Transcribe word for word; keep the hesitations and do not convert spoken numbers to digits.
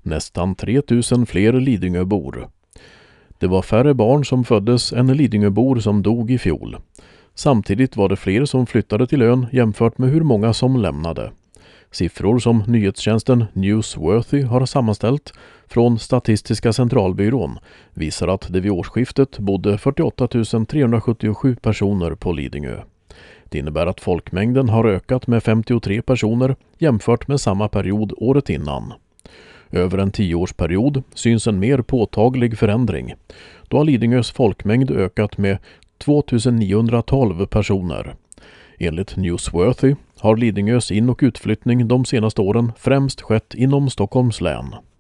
nästan tre tusen fler Lidingöbor. Det var färre barn som föddes än Lidingöbor som dog i fjol. Samtidigt var det fler som flyttade till ön jämfört med hur många som lämnade. Siffror som nyhetstjänsten Newsworthy har sammanställt från Statistiska centralbyrån visar att det vid årsskiftet bodde fyrtioåtta tusen trehundrasjuttiosju personer på Lidingö. Det innebär att folkmängden har ökat med femtiotre personer jämfört med samma period året innan. Över en tioårsperiod syns en mer påtaglig förändring. Då har Lidingös folkmängd ökat med två tusen niohundratolv personer. Enligt Newsworthy har Lidingös in- och utflyttning de senaste åren främst skett inom Stockholms län.